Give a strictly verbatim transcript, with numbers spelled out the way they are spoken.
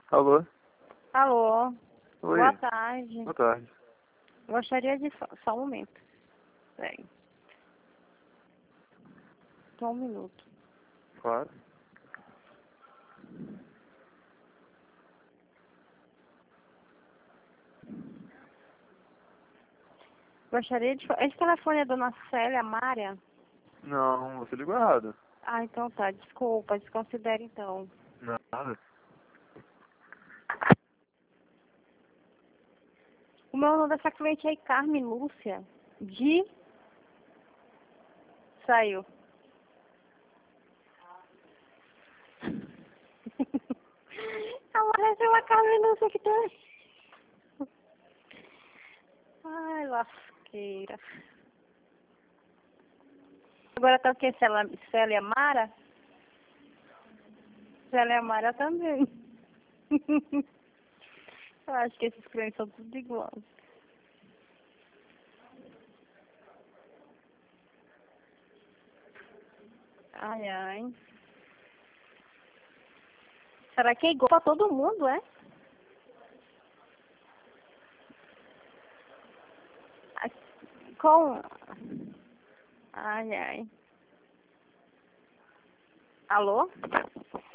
Alô? Alô, Oi. boa tarde. Boa tarde. Gostaria de... Só, só um momento. Peraí. Só um minuto. Claro. Gostaria de... Esse telefone é da Dona Célia Mária? Não, você ligou errado. Ah, então tá. Desculpa, desconsidere então. Nada. O meu nome dessa cliente é Carmen Lúcia. De... Saiu. Apareceu a Carmen Lúcia que tem. Ai, lasqueira. Agora tá o que? Célia, Célia Mara? Célia Mara também. Eu acho que esses clientes são tudo iguais. Ai, ai. Será que é igual pra todo mundo, é? Ai, com... Ai, ai. Alô?